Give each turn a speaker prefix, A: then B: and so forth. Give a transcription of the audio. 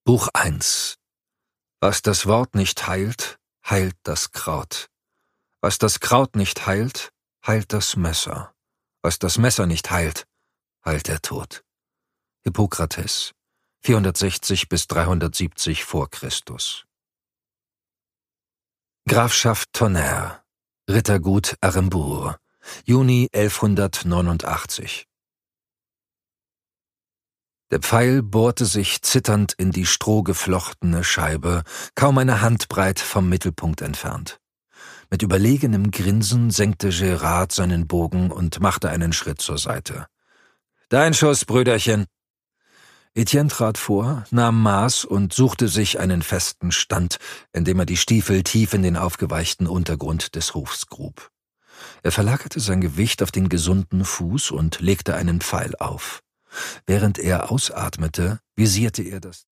A: Buch 1. Was das Wort nicht heilt, heilt das Kraut. Was das Kraut nicht heilt, heilt das Messer. Was das Messer nicht heilt, heilt der Tod. Hippokrates, 460 bis 370 vor Christus. Grafschaft Tonnerre, Rittergut Arembourg, Juni 1189. Der Pfeil bohrte sich zitternd in die strohgeflochtene Scheibe, kaum eine Handbreit vom Mittelpunkt entfernt. Mit überlegenem Grinsen senkte Gérard seinen Bogen und machte einen Schritt zur Seite. »Dein Schuss, Brüderchen!« Etienne trat vor, nahm Maß und suchte sich einen festen Stand, indem er die Stiefel tief in den aufgeweichten Untergrund des Hofs grub. Er verlagerte sein Gewicht auf den gesunden Fuß und legte einen Pfeil auf. Während er ausatmete, visierte er das